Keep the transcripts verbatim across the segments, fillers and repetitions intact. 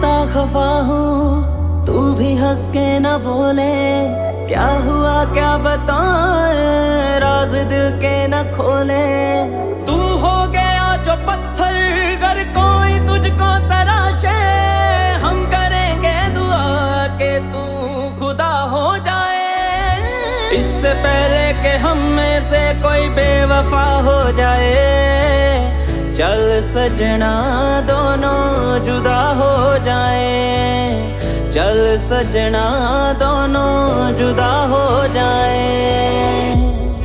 पता खफा हूँ, तू भी हंस के न बोले। क्या हुआ क्या बताए, राज दिल के न खोले। तू हो गया जो पत्थर, अगर कोई तुझको तराशे। हम करेंगे दुआ के तू खुदा हो जाए। इससे पहले कि हम में से कोई बेवफा हो जाए, चल सजना दोनों जुदा हो जाए। चल सजना दोनों जुदा हो जाए।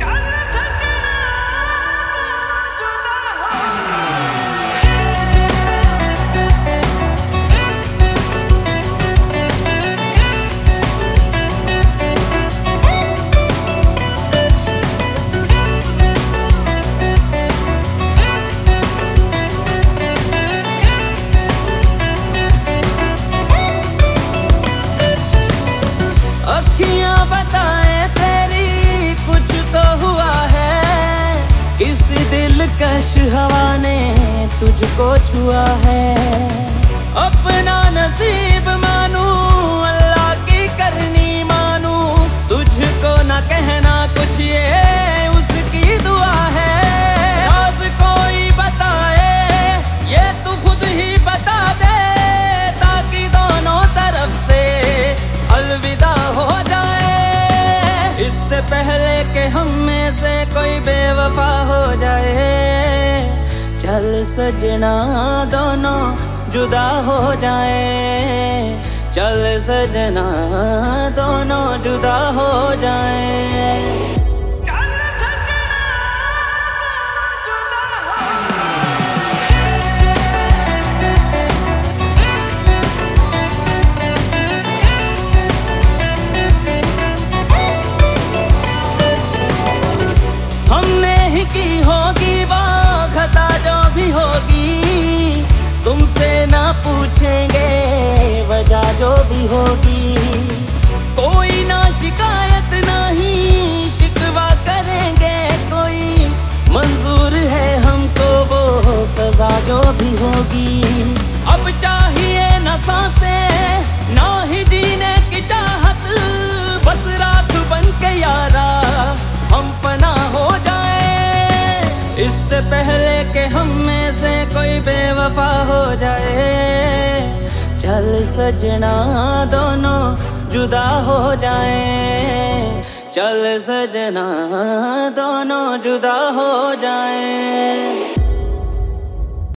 अखियां बताए तेरी कुछ तो हुआ है, किसी दिलकश हवा ने तुझको छुआ है। अपना नसीब मानू, अल्लाह की करनी मानू, तुझको न कहना कुछ ये उसकी दुआ है। राज कोई बताए ये तू खुद ही बता दे, ताकि दोनों तरफ से अलविदा हो जाए। इससे पहले कि हम में से कोई बेवफा हो जाए, चल सजना दोनों जुदा हो जाए। चल सजना दोनों जुदा हो जाए। हमने ही की होगी वो खता जो भी होगी, तुमसे ना पूछेंगे वजह जो भी होगी। कोई ना शिकायत ना ही शिकवा करेंगे कोई, मंजूर है हमको वो सजा जो भी होगी। अब चाहिए न सांसें ना ही जीने की चाहत, बस राख बन के यारा हम फना हो जाए। इससे पहले कि हम में से कोई बेवफा हो जाए, चल सजना दोनों जुदा हो जाए। चल सजना दोनों जुदा हो जाए।